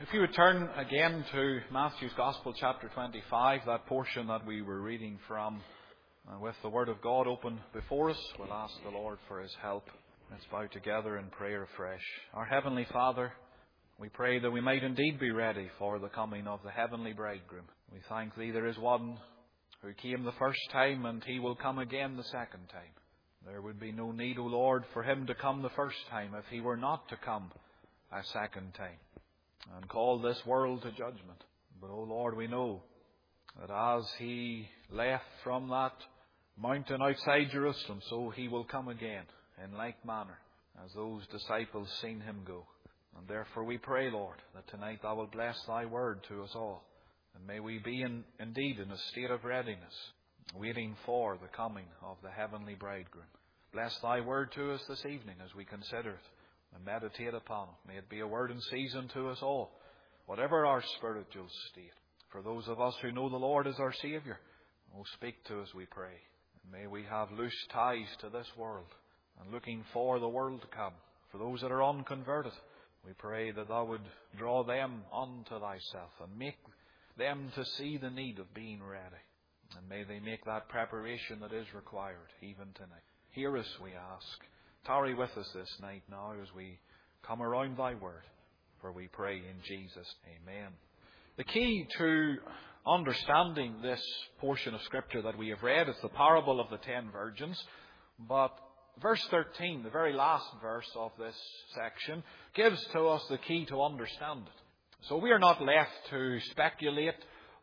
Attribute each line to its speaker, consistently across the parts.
Speaker 1: If you would turn again to Matthew's Gospel, chapter 25, that portion that we were reading from, with the Word of God open before us, we'll ask the Lord for His help. Let's bow together in prayer afresh. Our Heavenly Father, we pray that we might indeed be ready for the coming of the heavenly bridegroom. We thank Thee there is one who came the first time, and He will come again the second time. There would be no need, O Lord, for Him to come the first time if He were not to come a second time and call this world to judgment. But, O Lord, we know that as He left from that mountain outside Jerusalem, so He will come again in like manner as those disciples seen Him go. And therefore we pray, Lord, that tonight Thou will bless Thy word to us all. And may we be indeed in a state of readiness, waiting for the coming of the heavenly bridegroom. Bless Thy word to us this evening as we consider it and meditate upon it. May it be a word in season to us all, whatever our spiritual state. For those of us who know the Lord as our Saviour, oh, speak to us, we pray. And may we have loose ties to this world and looking for the world to come. For those that are unconverted, we pray that Thou would draw them unto Thyself and make them to see the need of being ready. And may they make that preparation that is required even tonight. Hear us, we ask. Tarry with us this night now as we come around Thy word. For we pray in Jesus. Amen. The key to understanding this portion of Scripture that we have read is the parable of the 10 virgins. But verse 13, the very last verse of this section, gives to us the key to understand it. So we are not left to speculate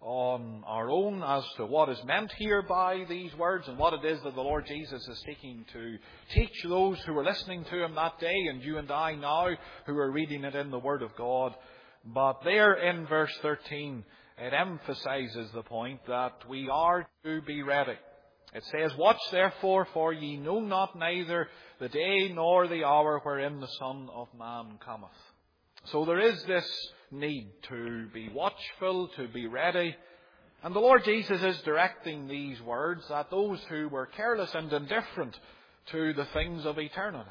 Speaker 1: on our own as to what is meant here by these words and what it is that the Lord Jesus is seeking to teach those who were listening to Him that day and you and I now who are reading it in the Word of God. But there in verse 13, it emphasizes the point that we are to be ready. It says, "Watch therefore, for ye know not neither the day nor the hour wherein the Son of Man cometh." So there is this need to be watchful, to be ready. And the Lord Jesus is directing these words at those who were careless and indifferent to the things of eternity.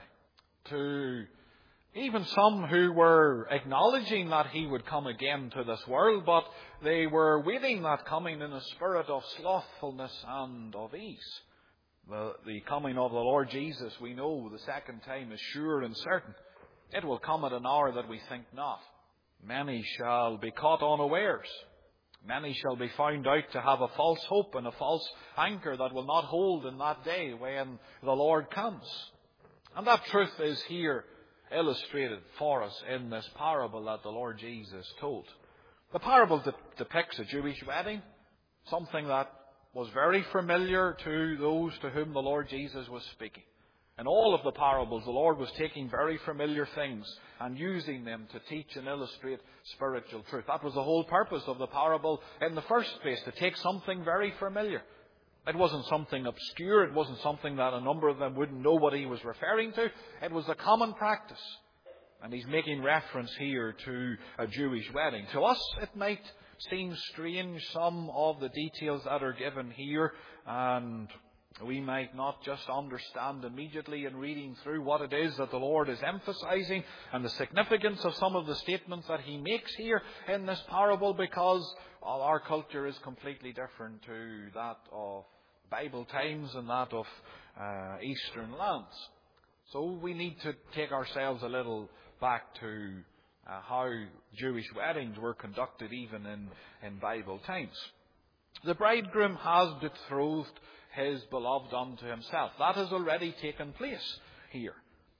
Speaker 1: To even some who were acknowledging that He would come again to this world, but they were waiting that coming in a spirit of slothfulness and of ease. The coming of the Lord Jesus, we know the second time is sure and certain. It will come at an hour that we think not. Many shall be caught unawares. Many shall be found out to have a false hope and a false anchor that will not hold in that day when the Lord comes. And that truth is here illustrated for us in this parable that the Lord Jesus told. The parable depicts a Jewish wedding, something that was very familiar to those to whom the Lord Jesus was speaking. In all of the parables, the Lord was taking very familiar things and using them to teach and illustrate spiritual truth. That was the whole purpose of the parable in the first place, to take something very familiar. It wasn't something obscure. It wasn't something that a number of them wouldn't know what He was referring to. It was a common practice. And He's making reference here to a Jewish wedding. To us, it might seem strange, some of the details that are given here, and we might not just understand immediately in reading through what it is that the Lord is emphasizing and the significance of some of the statements that He makes here in this parable, because our culture is completely different to that of Bible times and that of Eastern lands. So we need to take ourselves a little back to how Jewish weddings were conducted even in Bible times. The bridegroom has betrothed his beloved unto himself. That has already taken place here.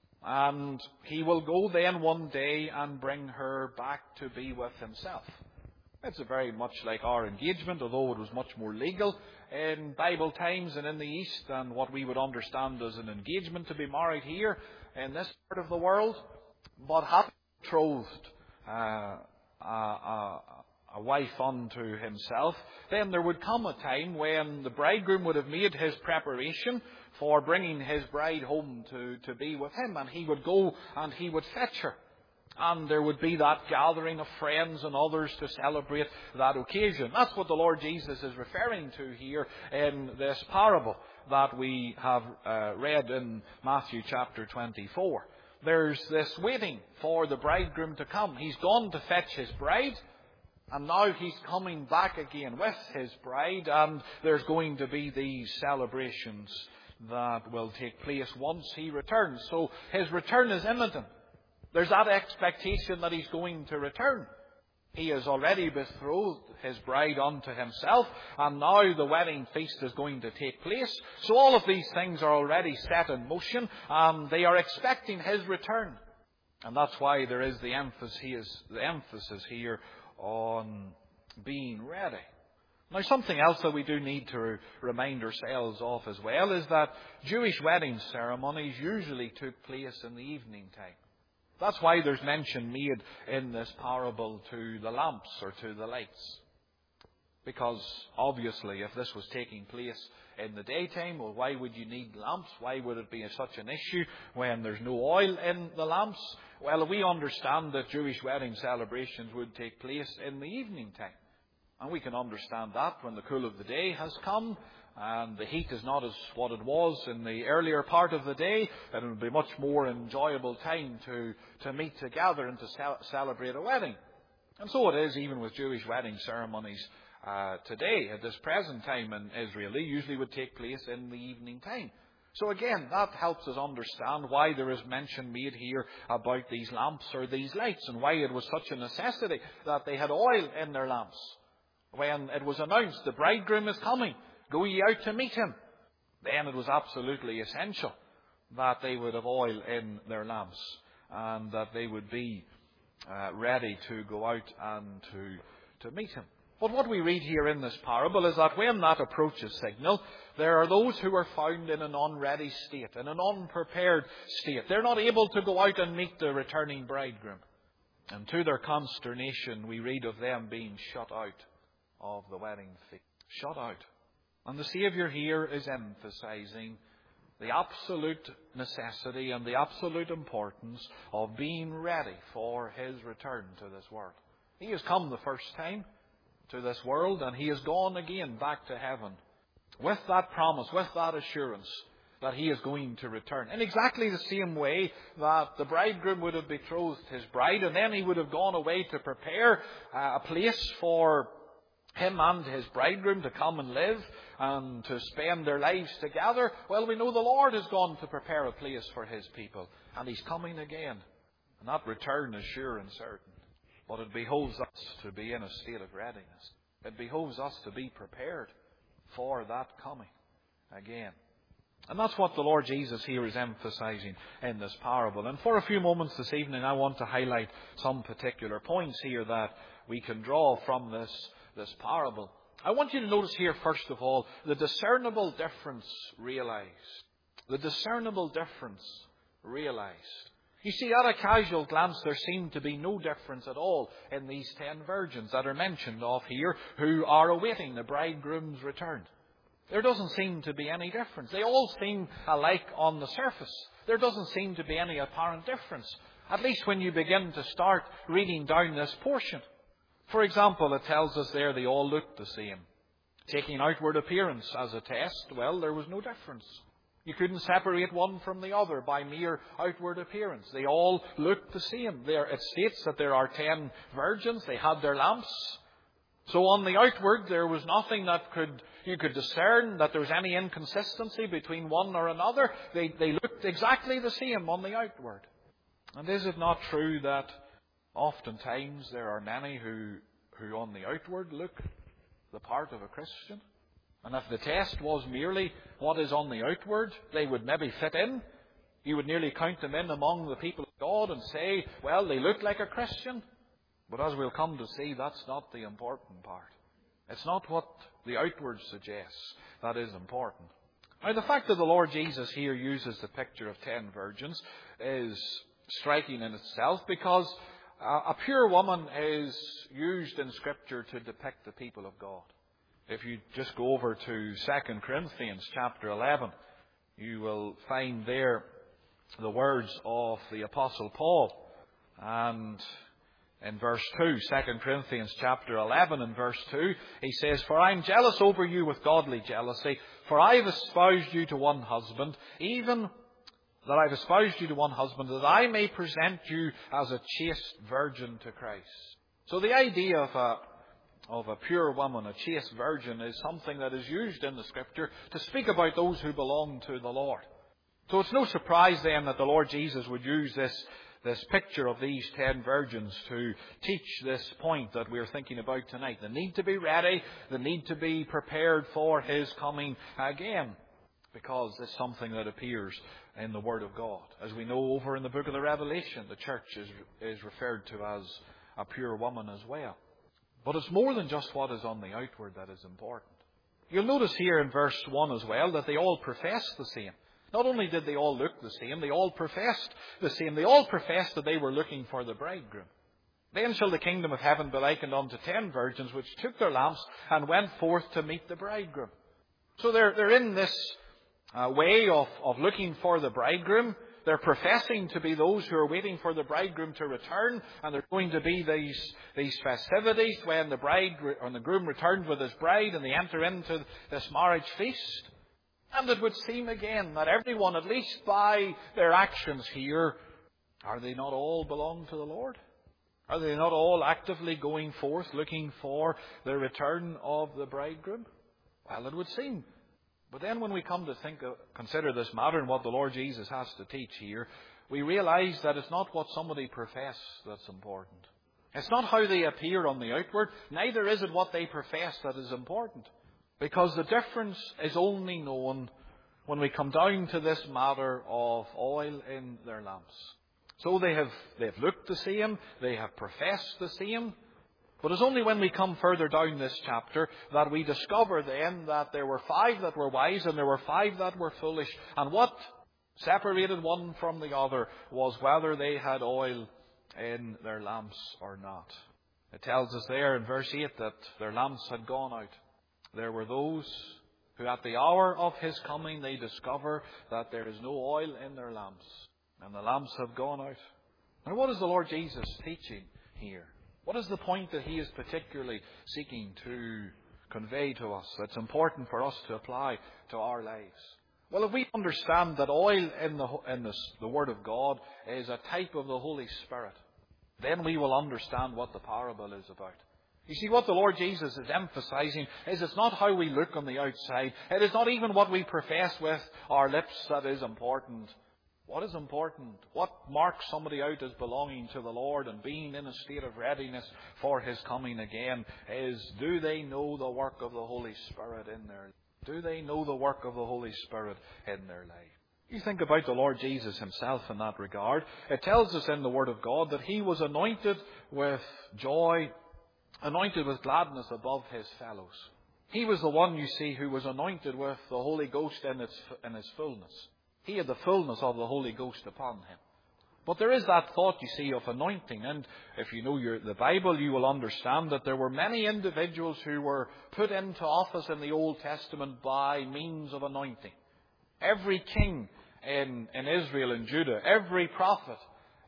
Speaker 1: And he will go then one day and bring her back to be with himself. It's very much like our engagement, although it was much more legal in Bible times and in the East than what we would understand as an engagement to be married here in this part of the world. But having betrothed a wife unto himself, then there would come a time when the bridegroom would have made his preparation for bringing his bride home to be with him, and he would go and he would fetch her. And there would be that gathering of friends and others to celebrate that occasion. That's what the Lord Jesus is referring to here in this parable that we have read in Matthew chapter 24. there's this waiting for the bridegroom to come. He's gone to fetch his bride, and now he's coming back again with his bride, and there's going to be these celebrations that will take place once he returns. So his return is imminent. There's that expectation that he's going to return. He has already betrothed his bride unto himself, and now the wedding feast is going to take place. So all of these things are already set in motion, and they are expecting his return. And that's why there is the emphasis here on being ready. Now, something else that we do need to remind ourselves of as well is that Jewish wedding ceremonies usually took place in the evening time. That's why there's mention made in this parable to the lamps or to the lights. Because obviously, if this was taking place in the daytime, well, why would you need lamps? Why would it be such an issue when there's no oil in the lamps? Well, we understand that Jewish wedding celebrations would take place in the evening time. And we can understand that when the cool of the day has come and the heat is not as what it was in the earlier part of the day, and it would be much more enjoyable time to meet together and to celebrate a wedding. And so it is even with Jewish wedding ceremonies today. At this present time in Israel, they usually would take place in the evening time. So again, that helps us understand why there is mention made here about these lamps or these lights, and why it was such a necessity that they had oil in their lamps. When it was announced, the bridegroom is coming, go ye out to meet him, then it was absolutely essential that they would have oil in their lamps and that they would be ready to go out and to meet him. But what we read here in this parable is that when that approach is signalled, there are those who are found in an unready state, in an unprepared state. They're not able to go out and meet the returning bridegroom. And to their consternation, we read of them being shut out of the wedding feast. Shut out. And the Saviour here is emphasizing the absolute necessity and the absolute importance of being ready for his return to this world. He has come the first time to this world, and he has gone again back to heaven with that promise, with that assurance that he is going to return. In exactly the same way that the bridegroom would have betrothed his bride, and then he would have gone away to prepare a place for him and his bridegroom to come and live and to spend their lives together. Well, we know the Lord has gone to prepare a place for his people, and he's coming again. And that return is sure and certain. But it behoves us to be in a state of readiness. It behoves us to be prepared for that coming again. And that's what the Lord Jesus here is emphasizing in this parable. And for a few moments this evening, I want to highlight some particular points here that we can draw from this parable. I want you to notice here, first of all, the discernible difference realized. The discernible difference realized. You see, at a casual glance, there seemed to be no difference at all in these 10 virgins that are mentioned of here who are awaiting the bridegroom's return. There doesn't seem to be any difference. They all seem alike on the surface. There doesn't seem to be any apparent difference, at least when you begin to start reading down this portion. For example, it tells us there they all looked the same. Taking outward appearance as a test, well, there was no difference. You couldn't separate one from the other by mere outward appearance. They all looked the same. It states that there are 10 virgins. They had their lamps. So on the outward, there was nothing that you could discern that there was any inconsistency between one or another. They looked exactly the same on the outward. And is it not true that oftentimes there are many who on the outward look the part of a Christian? And if the test was merely what is on the outward, they would maybe fit in. You would nearly count them in among the people of God and say, well, they look like a Christian. But as we'll come to see, that's not the important part. It's not what the outward suggests that is important. Now, the fact that the Lord Jesus here uses the picture of 10 virgins is striking in itself, because a pure woman is used in Scripture to depict the people of God. If you just go over to 2 Corinthians chapter 11, you will find there the words of the Apostle Paul. And in verse 2, 2 Corinthians chapter 11 and verse 2, he says, "For I am jealous over you with godly jealousy, for I have espoused you to one husband, even that I've espoused you to one husband, that I may present you as a chaste virgin to Christ. So the idea of a pure woman, a chaste virgin, is something that is used in the Scripture to speak about those who belong to the Lord. So it's no surprise then that the Lord Jesus would use this picture of these 10 virgins to teach this point that we're thinking about tonight. The need to be ready, the need to be prepared for His coming again, because it's something that appears in the Word of God. As we know over in the book of the Revelation, the church is referred to as a pure woman as well. But it's more than just what is on the outward that is important. You'll notice here in verse 1 as well that they all profess the same. Not only did they all look the same, they all professed the same. They all professed that they were looking for the bridegroom. Then shall the kingdom of heaven be likened unto 10 virgins which took their lamps and went forth to meet the bridegroom. So they're in this way of looking for the bridegroom. They're professing to be those who are waiting for the bridegroom to return, and there's going to be these festivities when the groom returns with his bride and they enter into this marriage feast. And it would seem again that everyone, at least by their actions here, are they not all belong to the Lord? Are they not all actively going forth looking for the return of the bridegroom? Well, it would seem. But then when we come to consider this matter and what the Lord Jesus has to teach here, we realize that it's not what somebody professes that's important. It's not how they appear on the outward, neither is it what they profess that is important. Because the difference is only known when we come down to this matter of oil in their lamps. So they've looked the same, they have professed the same, but it's only when we come further down this chapter that we discover then that there were 5 that were wise and there were 5 that were foolish. And what separated one from the other was whether they had oil in their lamps or not. It tells us there in verse 8 that their lamps had gone out. There were those who at the hour of His coming they discover that there is no oil in their lamps. And the lamps have gone out. Now what is the Lord Jesus teaching here? What is the point that He is particularly seeking to convey to us that's important for us to apply to our lives? Well, if we understand that oil in the Word of God is a type of the Holy Spirit, then we will understand what the parable is about. You see, what the Lord Jesus is emphasizing is it's not how we look on the outside. It is not even what we profess with our lips that is important. What is important? What marks somebody out as belonging to the Lord and being in a state of readiness for His coming again is, do they know the work of the Holy Spirit in their life? Do they know the work of the Holy Spirit in their life? You think about the Lord Jesus Himself in that regard. It tells us in the Word of God that He was anointed with joy, anointed with gladness above His fellows. He was the one, you see, who was anointed with the Holy Ghost in His fullness. He had the fullness of the Holy Ghost upon Him. But there is that thought, you see, of anointing. And if you know the Bible, you will understand that there were many individuals who were put into office in the Old Testament by means of anointing. Every king in Israel and Judah, every prophet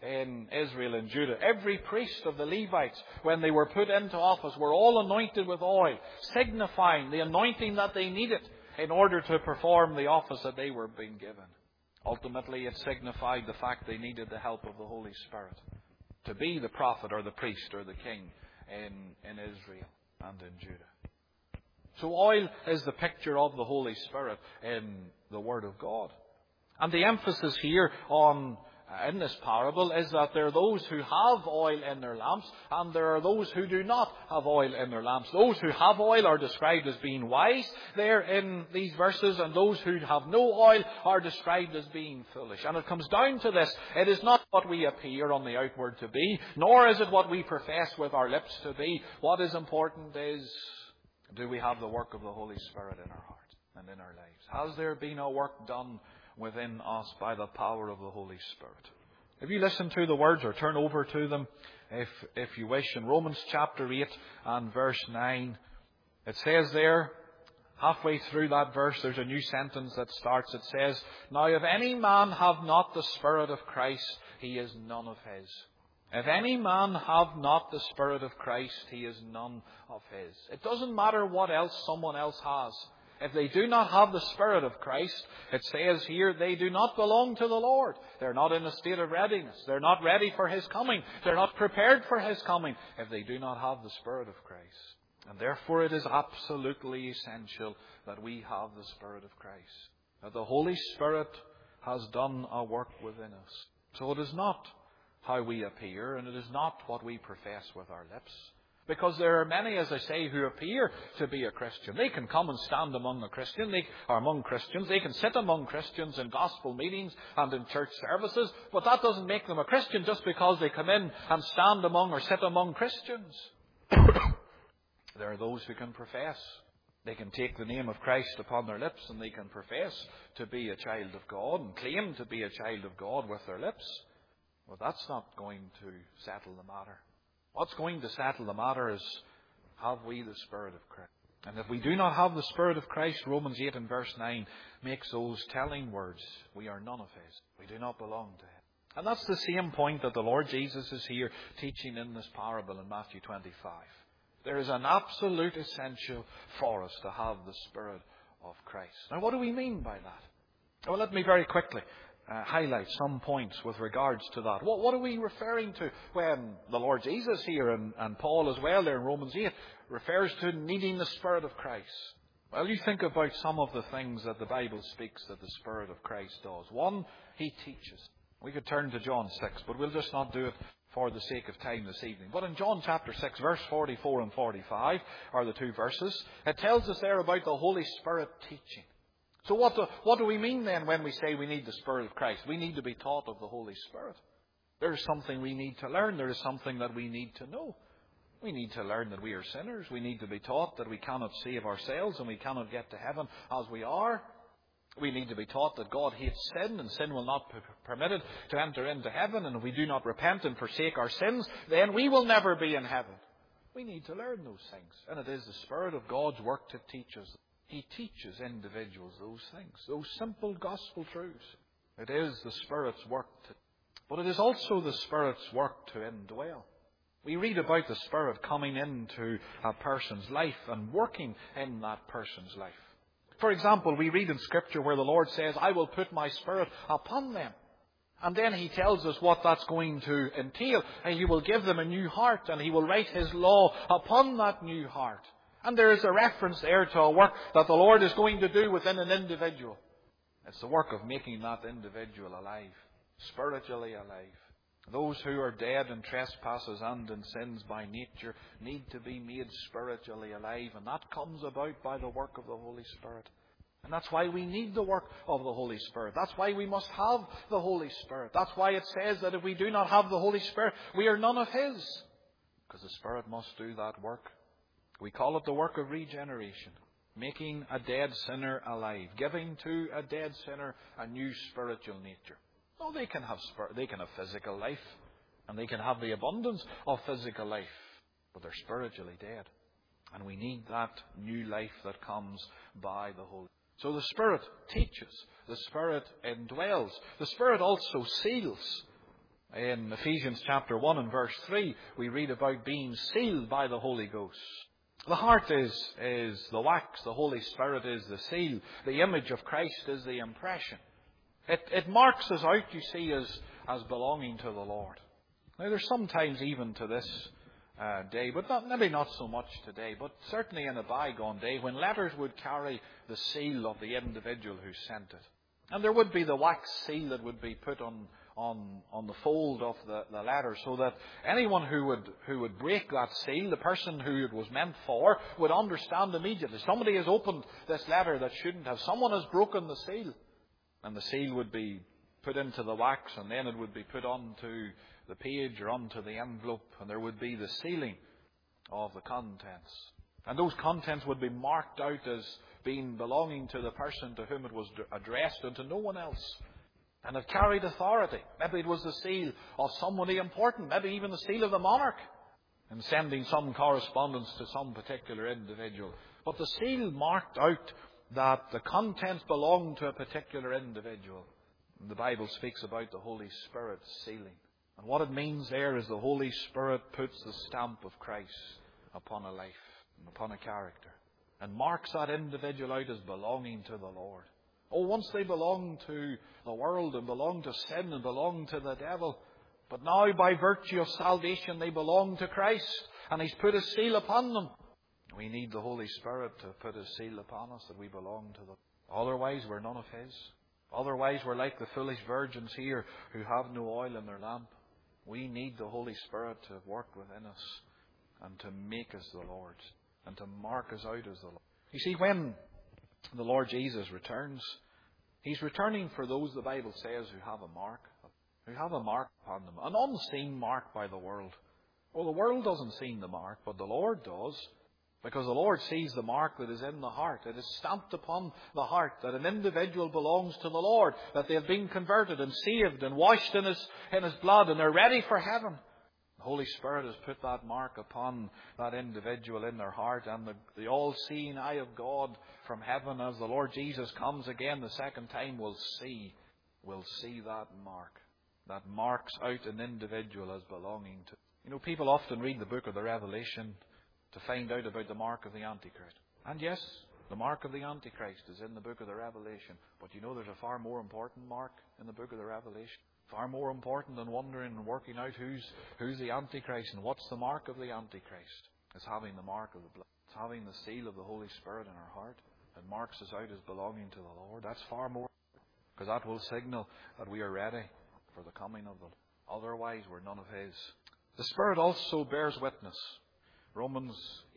Speaker 1: in Israel and Judah, every priest of the Levites, when they were put into office, were all anointed with oil, signifying the anointing that they needed in order to perform the office that they were being given. Ultimately, it signified the fact they needed the help of the Holy Spirit to be the prophet or the priest or the king in Israel and in Judah. So oil is the picture of the Holy Spirit in the Word of God. And the emphasis here in this parable is that there are those who have oil in their lamps and there are those who do not have oil in their lamps. Those who have oil are described as being wise there in these verses, and those who have no oil are described as being foolish. And it comes down to this. It is not what we appear on the outward to be, nor is it what we profess with our lips to be. What is important is, do we have the work of the Holy Spirit in our heart and in our lives? Has there been a work done within us by the power of the Holy Spirit? If you listen to the words or turn over to them, if you wish, in Romans chapter 8 and verse 9, it says there, halfway through that verse, there's a new sentence that starts. It says, "Now if any man have not the Spirit of Christ, he is none of His." If any man have not the Spirit of Christ, he is none of His. It doesn't matter what else someone else has. If they do not have the Spirit of Christ, it says here, they do not belong to the Lord. They're not in a state of readiness. They're not ready for His coming. They're not prepared for His coming if they do not have the Spirit of Christ. And therefore it is absolutely essential that we have the Spirit of Christ. That the Holy Spirit has done a work within us. So it is not how we appear, and it is not what we profess with our lips. Because there are many, as I say, who appear to be a Christian. They can come and stand among among Christians. They can sit among Christians in gospel meetings and in church services. But that doesn't make them a Christian just because they come in and stand among or sit among Christians. There are those who can profess. They can take the name of Christ upon their lips, and they can profess to be a child of God and claim to be a child of God with their lips. Well, that's not going to settle the matter. What's going to settle the matter is, have we the Spirit of Christ? And if we do not have the Spirit of Christ, Romans 8 and verse 9 makes those telling words. We are none of His. We do not belong to Him. And that's the same point that the Lord Jesus is here teaching in this parable in Matthew 25. There is an absolute essential for us to have the Spirit of Christ. Now, what do we mean by that? Well, let me very quickly highlight some points with regards to that. What are we referring to when the Lord Jesus here and Paul as well there in Romans 8 refers to needing the Spirit of Christ? Well, you think about some of the things that the Bible speaks that the Spirit of Christ does. One, He teaches. We could turn to John 6, but we'll just not do it for the sake of time this evening. But in John chapter 6, verse 44 and 45 are the two verses. It tells us there about the Holy Spirit teaching. So what do we mean then when we say we need the Spirit of Christ? We need to be taught of the Holy Spirit. There is something we need to learn. There is something that we need to know. We need to learn that we are sinners. We need to be taught that we cannot save ourselves and we cannot get to heaven as we are. We need to be taught that God hates sin and sin will not be permitted to enter into heaven. And if we do not repent and forsake our sins, then we will never be in heaven. We need to learn those things. And it is the Spirit of God's work to teach us. He teaches individuals those things, those simple gospel truths. It is the Spirit's work but it is also the Spirit's work to indwell. We read about the Spirit coming into a person's life and working in that person's life. For example, we read in Scripture where the Lord says, I will put my Spirit upon them. And then He tells us what that's going to entail. And He will give them a new heart, and He will write His law upon that new heart. And there is a reference there to a work that the Lord is going to do within an individual. It's the work of making that individual alive, spiritually alive. Those who are dead in trespasses and in sins by nature need to be made spiritually alive. And that comes about by the work of the Holy Spirit. And that's why we need the work of the Holy Spirit. That's why we must have the Holy Spirit. That's why it says that if we do not have the Holy Spirit, we are none of His. Because the Spirit must do that work. We call it the work of regeneration. Making a dead sinner alive. Giving to a dead sinner a new spiritual nature. No, they can have physical life. And they can have the abundance of physical life. But they're spiritually dead. And we need that new life that comes by the Holy Spirit. So the Spirit teaches. The Spirit indwells. The Spirit also seals. In Ephesians chapter 1 and verse 3, we read about being sealed by the Holy Ghost. The heart is the wax. The Holy Spirit is the seal. The image of Christ is the impression. It marks us out, you see, as belonging to the Lord. Now, there's sometimes even to this day, but maybe not so much today, but certainly in a bygone day, when letters would carry the seal of the individual who sent it. And there would be the wax seal that would be put on the fold of the letter, so that anyone who would break that seal, the person who it was meant for, would understand immediately. Somebody has opened this letter that shouldn't have. Someone has broken the seal. And the seal would be put into the wax, and then it would be put onto the page or onto the envelope, and there would be the sealing of the contents. And those contents would be marked out as being belonging to the person to whom it was addressed and to no one else. And it carried authority. Maybe it was the seal of somebody important, maybe even the seal of the monarch, in sending some correspondence to some particular individual. But the seal marked out that the contents belonged to a particular individual. And the Bible speaks about the Holy Spirit sealing. And what it means there is the Holy Spirit puts the stamp of Christ upon a life and upon a character. and marks that individual out as belonging to the Lord. Oh, once they belonged to the world and belonged to sin and belonged to the devil, but now by virtue of salvation they belong to Christ, and He's put His seal upon them. We need the Holy Spirit to put His seal upon us, that we belong to them. Otherwise we're none of His. Otherwise we're like the foolish virgins here who have no oil in their lamp. We need the Holy Spirit to work within us and to make us the Lord's and to mark us out as the Lord. You see, when the Lord Jesus returns, He's returning for those, the Bible says, who have a mark upon them, an unseen mark by the world. Well, the world doesn't see the mark, but the Lord does, because the Lord sees the mark that is in the heart. It is stamped upon the heart that an individual belongs to the Lord, that they have been converted and saved and washed in His blood, and they're ready for heaven. The Holy Spirit has put that mark upon that individual in their heart, and the all-seeing eye of God from heaven, as the Lord Jesus comes again the second time, will see that mark. That marks out an individual as belonging to. You know, people often read the book of the Revelation to find out about the mark of the Antichrist. And yes, the mark of the Antichrist is in the book of the Revelation. But you know, there's a far more important mark in the book of the Revelation. Far more important than wondering and working out who's the Antichrist and what's the mark of the Antichrist. It's having the mark of the blood. It's having the seal of the Holy Spirit in our heart. It marks us out as belonging to the Lord. That's far more, because that will signal that we are ready for the coming of the Lord. Otherwise, we're none of His. The Spirit also bears witness. Romans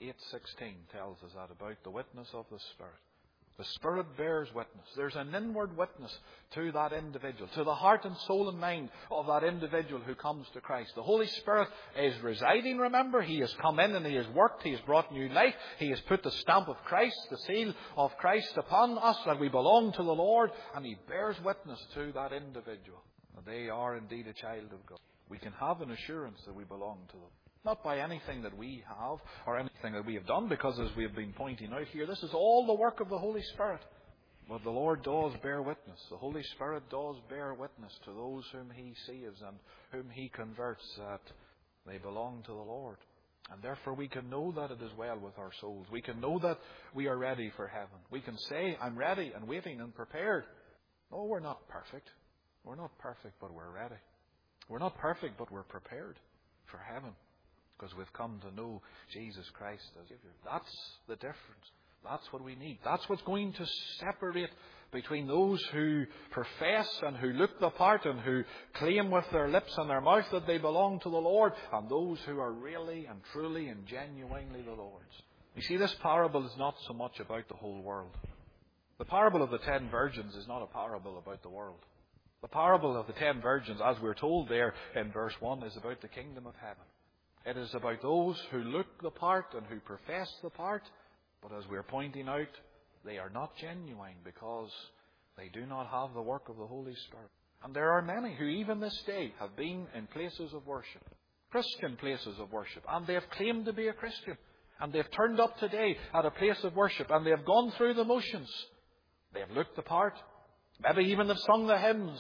Speaker 1: 8:16 tells us that about the witness of the Spirit. The Spirit bears witness. There's an inward witness to that individual, to the heart and soul and mind of that individual who comes to Christ. The Holy Spirit is residing, remember. He has come in and He has worked. He has brought new life. He has put the stamp of Christ, the seal of Christ upon us, that we belong to the Lord. And He bears witness to that individual, that they are indeed a child of God. We can have an assurance that we belong to them. Not by anything that we have or anything that we have done, because as we have been pointing out here, this is all the work of the Holy Spirit. But the Lord does bear witness. The Holy Spirit does bear witness to those whom He saves and whom He converts, that they belong to the Lord. And therefore we can know that it is well with our souls. We can know that we are ready for heaven. We can say, I'm ready and waiting and prepared. No, we're not perfect. We're not perfect, but we're ready. We're not perfect, but we're prepared for heaven, because we've come to know Jesus Christ as Savior. That's the difference. That's what we need. That's what's going to separate between those who profess and who look the part and who claim with their lips and their mouth that they belong to the Lord, and those who are really and truly and genuinely the Lord's. You see, this parable is not so much about the whole world. The parable of the 10 virgins is not a parable about the world. The parable of the 10 virgins, as we're told there in verse 1, is about the kingdom of heaven. It is about those who look the part and who profess the part, but as we're pointing out, they are not genuine, because they do not have the work of the Holy Spirit. And there are many who even this day have been in places of worship, Christian places of worship, and they have claimed to be a Christian. And they've turned up today at a place of worship, and they have gone through the motions. They have looked the part. Maybe even they've sung the hymns,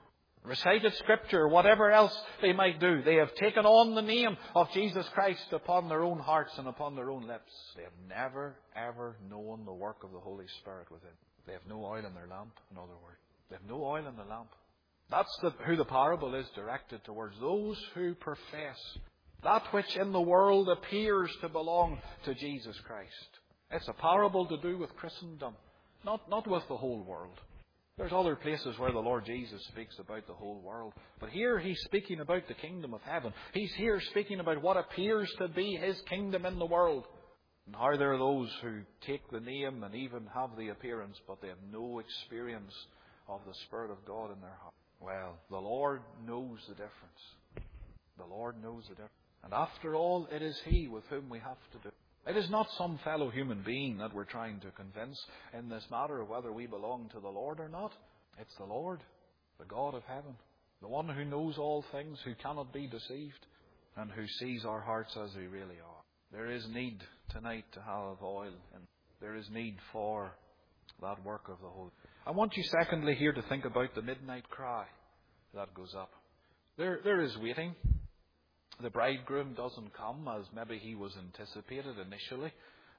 Speaker 1: recited Scripture, whatever else they might do. They have taken on the name of Jesus Christ upon their own hearts and upon their own lips. They have never, ever known the work of the Holy Spirit within. They have no oil in their lamp, in other words. They have no oil in the lamp. That's who the parable is directed towards. Those who profess that which in the world appears to belong to Jesus Christ. It's a parable to do with Christendom, not with the whole world. There's other places where the Lord Jesus speaks about the whole world. But here He's speaking about the kingdom of heaven. He's here speaking about what appears to be His kingdom in the world. And how there are those who take the name and even have the appearance, but they have no experience of the Spirit of God in their heart. Well, the Lord knows the difference. The Lord knows the difference. And after all, it is He with whom we have to do. It is not some fellow human being that we're trying to convince in this matter of whether we belong to the Lord or not. It's the Lord, the God of heaven, the one who knows all things, who cannot be deceived, and who sees our hearts as they really are. There is need tonight to have oil, and there is need for that work of the Holy. I want you secondly here to think about the midnight cry that goes up. There is waiting. The bridegroom doesn't come as maybe he was anticipated initially.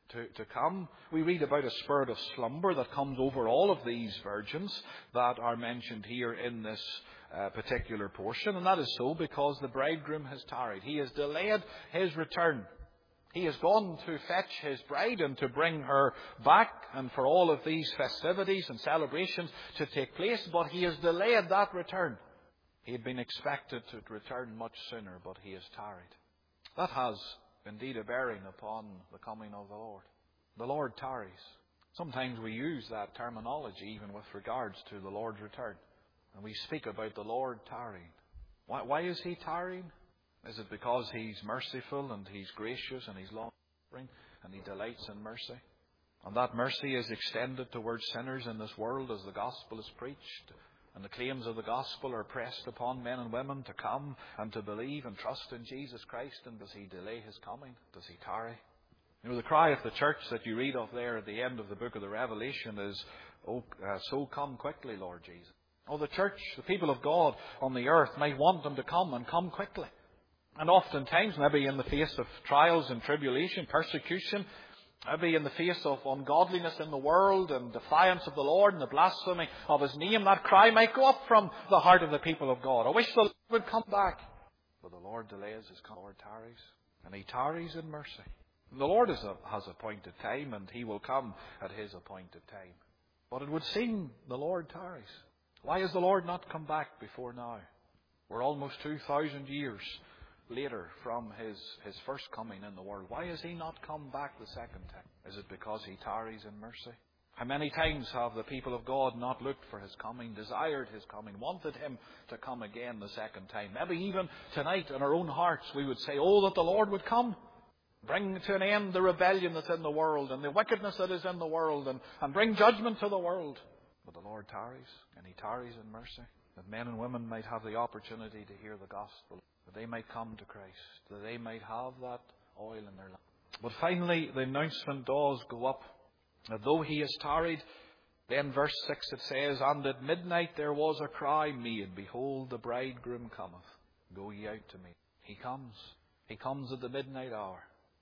Speaker 1: to come. We read about a spirit of slumber that comes over all of these virgins that are mentioned here in this particular portion. And that is so because the bridegroom has tarried. He has delayed his return. He has gone to fetch his bride and to bring her back and for all of these festivities and celebrations to take place, but he has delayed that return. He had been expected to return much sooner, but he has tarried. That has indeed a bearing upon the coming of the Lord. The Lord tarries. Sometimes we use that terminology even with regards to the Lord's return. And we speak about the Lord tarrying. Why is he tarrying? Is it because he's merciful and he's gracious and he's long-suffering and he delights in mercy? And that mercy is extended towards sinners in this world as the gospel is preached and the claims of the gospel are pressed upon men and women to come and to believe and trust in Jesus Christ. And does he delay his coming? Does he tarry? You know, the cry of the church that you read of there at the end of the book of the Revelation is, so come quickly, Lord Jesus. Oh, the church, the people of God on the earth might want them to come and come quickly. And oftentimes, maybe in the face of trials and tribulation, persecution, maybe in the face of ungodliness in the world and defiance of the Lord and the blasphemy of his name, that cry might go up from the heart of the people of God. I wish the Lord would come back. But the Lord delays his coming. The Lord tarries, and he tarries in mercy. And the Lord has appointed time, and he will come at his appointed time. But it would seem the Lord tarries. Why has the Lord not come back before now? We're almost 2,000 years later from his first coming in the world. Why has he not come back the second time? Is it because he tarries in mercy? How many times have the people of God not looked for his coming, desired his coming, wanted him to come again the second time? Maybe even tonight in our own hearts we would say, oh, that the Lord would come. Bring to an end the rebellion that's in the world and the wickedness that is in the world and bring judgment to the world. But the Lord tarries, and he tarries in mercy, that men and women might have the opportunity to hear the gospel, that they might come to Christ, that they might have that oil in their lamp. But finally, the announcement does go up, that though he has tarried, then verse 6 it says, and at midnight there was a cry made, behold, the bridegroom cometh, go ye out to meet. He comes. He comes at the midnight hour.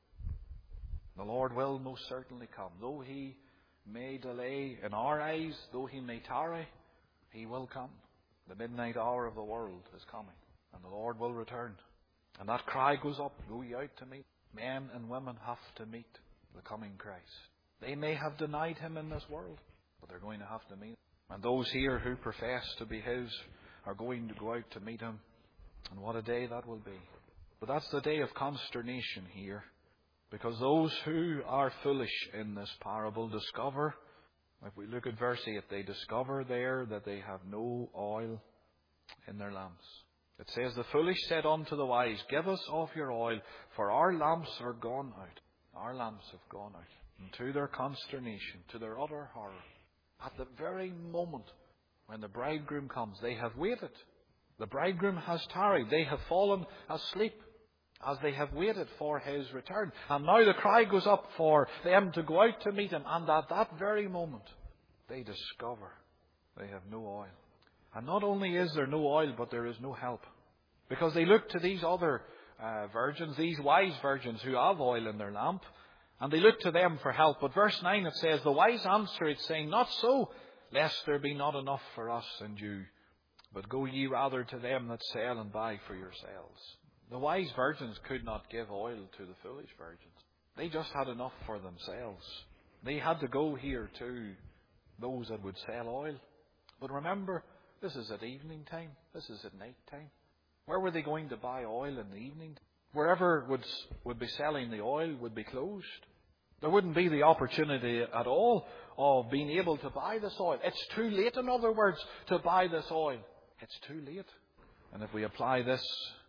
Speaker 1: The Lord will most certainly come. Though he may delay in our eyes, though he may tarry, he will come. The midnight hour of the world is coming, and the Lord will return. And that cry goes up, go ye out to meet. Men and women have to meet the coming Christ. They may have denied him in this world, but they're going to have to meet him. And those here who profess to be his are going to go out to meet him. And what a day that will be. But that's the day of consternation here. Because those who are foolish in this parable discover, if we look at verse 8, they discover there that they have no oil in their lamps. It says, the foolish said unto the wise, give us of your oil, for our lamps are gone out. Our lamps have gone out. And to their consternation, to their utter horror, at the very moment when the bridegroom comes, they have waited. The bridegroom has tarried. They have fallen asleep as they have waited for his return. And now the cry goes up for them to go out to meet him. And at that very moment, they discover they have no oil. And not only is there no oil, but there is no help. Because they look to these other virgins, these wise virgins who have oil in their lamp, and they look to them for help. But verse 9 it says, the wise answered, saying, not so, lest there be not enough for us and you. But go ye rather to them that sell and buy for yourselves. The wise virgins could not give oil to the foolish virgins. They just had enough for themselves. They had to go here to those that would sell oil. But remember, this is at evening time. This is at night time. Where were they going to buy oil in the evening? Wherever would be selling the oil would be closed. There wouldn't be the opportunity at all of being able to buy this oil. It's too late, in other words, to buy this oil. It's too late. And if we apply this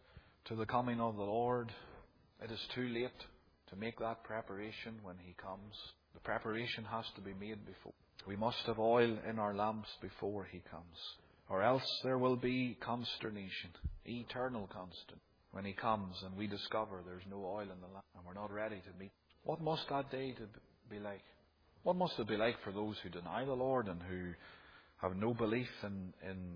Speaker 1: to the coming of the Lord, it is too late to make that preparation when he comes. The preparation has to be made before. We must have oil in our lamps before he comes. Or else there will be consternation, eternal consternation, when he comes and we discover there's no oil in the lamp and we're not ready to meet. What must that day be like? What must it be like for those who deny the Lord and who have no belief in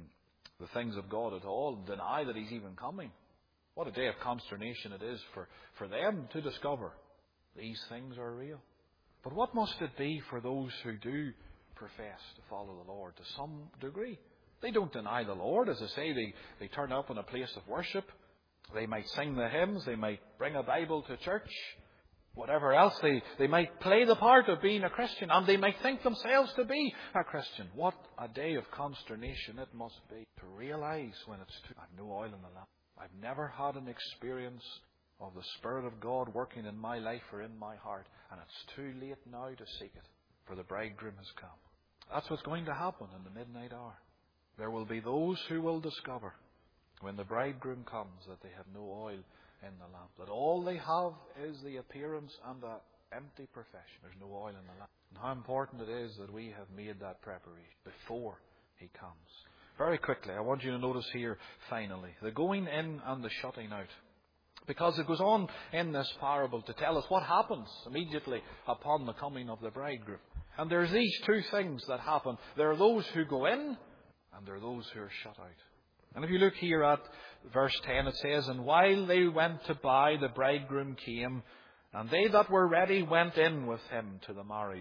Speaker 1: the things of God at all and deny that he's even coming? What a day of consternation it is for them to discover these things are real. But what must it be for those who do profess to follow the Lord to some degree? They don't deny the Lord. As I say, they turn up in a place of worship. They might sing the hymns. They might bring a Bible to church. Whatever else, they might play the part of being a Christian, and they might think themselves to be a Christian. What a day of consternation it must be to realize when it's too... I've no oil in the lamp. I've never had an experience of the Spirit of God working in my life or in my heart, and it's too late now to seek it, for the bridegroom has come. That's what's going to happen in the midnight hour. There will be those who will discover, when the bridegroom comes, that they have no oil in the lamp, that all they have is the appearance and an empty profession. There's no oil in the lamp. And how important it is that we have made that preparation before He comes. Very quickly, I want you to notice here, finally, the going in and the shutting out. Because it goes on in this parable to tell us what happens immediately upon the coming of the bridegroom. And there's these two things that happen. There are those who go in, and there are those who are shut out. And if you look here at verse 10, it says, "And while they went to buy, the bridegroom came, and they that were ready went in with him to the marriage.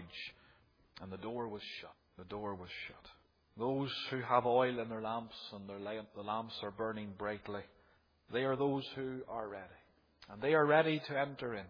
Speaker 1: And the door was shut." The door was shut. Those who have oil in their lamps, and the lamps are burning brightly, they are those who are ready. And they are ready to enter in.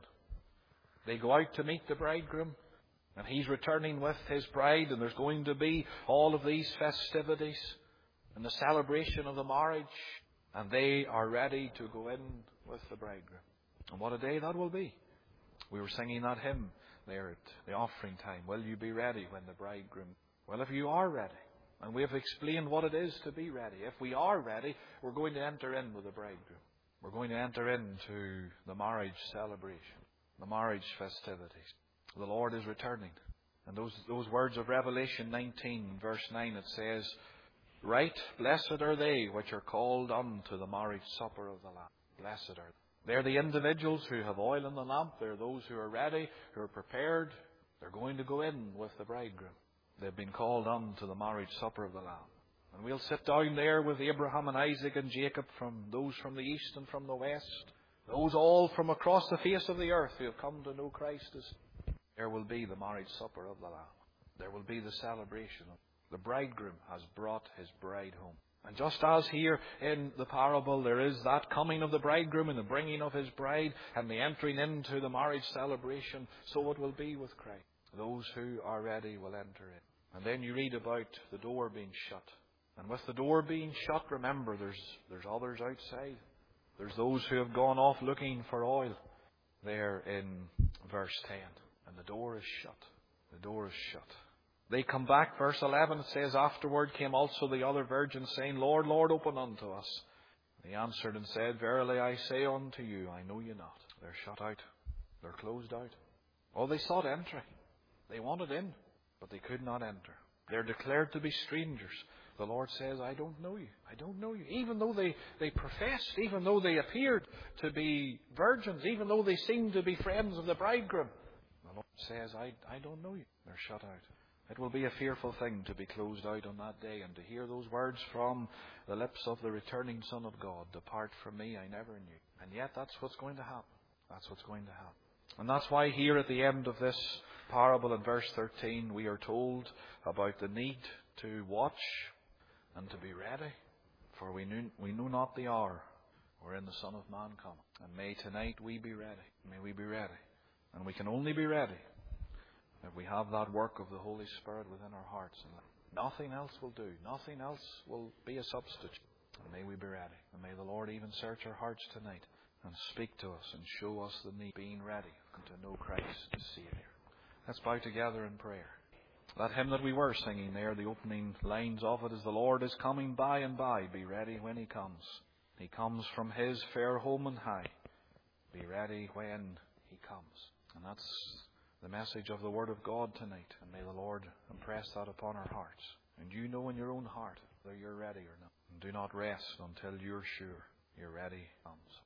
Speaker 1: They go out to meet the bridegroom, and He's returning with His bride, and there's going to be all of these festivities and the celebration of the marriage, and they are ready to go in with the bridegroom. And what a day that will be. We were singing that hymn there at the offering time. Will you be ready when the bridegroom... Well, if you are ready, and we have explained what it is to be ready. If we are ready, we're going to enter in with the bridegroom. We're going to enter into the marriage celebration, the marriage festivities. The Lord is returning. And those words of Revelation 19, verse 9, it says, "Right, blessed are they which are called unto the marriage supper of the Lamb." Blessed are they. They're the individuals who have oil in the lamp. They're those who are ready, who are prepared. They're going to go in with the bridegroom. They've been called unto the marriage supper of the Lamb. And we'll sit down there with Abraham and Isaac and Jacob, from those from the east and from the west, those all from across the face of the earth who have come to know Christ. There will be the marriage supper of the Lamb. There will be the celebration. The bridegroom has brought his bride home. And just as here in the parable there is that coming of the bridegroom and the bringing of his bride and the entering into the marriage celebration, so it will be with Christ. Those who are ready will enter in. And then you read about the door being shut. And with the door being shut, remember, there's others outside. There's those who have gone off looking for oil there in verse 10. And the door is shut. The door is shut. They come back, verse 11, it says, "Afterward came also the other virgins, saying, Lord, Lord, open unto us. And he answered and said, Verily I say unto you, I know you not." They're shut out. They're closed out. Oh, they sought entry. They wanted in, but they could not enter. They're declared to be strangers. The Lord says, I don't know you. I don't know you. Even though they professed, even though they appeared to be virgins, even though they seemed to be friends of the bridegroom, the Lord says, I don't know you. They're shut out. It will be a fearful thing to be closed out on that day and to hear those words from the lips of the returning Son of God, "Depart from me, I never knew." And yet that's what's going to happen. That's what's going to happen. And that's why here at the end of this parable in verse 13, we are told about the need to watch and to be ready. For we know not the hour wherein the Son of Man cometh. And may tonight we be ready. May we be ready. And we can only be ready if we have that work of the Holy Spirit within our hearts. And nothing else will do. Nothing else will be a substitute. And may we be ready. And may the Lord even search our hearts tonight and speak to us and show us the need of being ready and to know Christ as Saviour. Let's bow together in prayer. That hymn that we were singing there, the opening lines of it is, "The Lord is coming by and by, be ready when He comes. He comes from His fair home and high. Be ready when He comes." And that's the message of the Word of God tonight. And may the Lord impress that upon our hearts. And you know in your own heart whether you're ready or not. And do not rest until you're sure you're ready comes.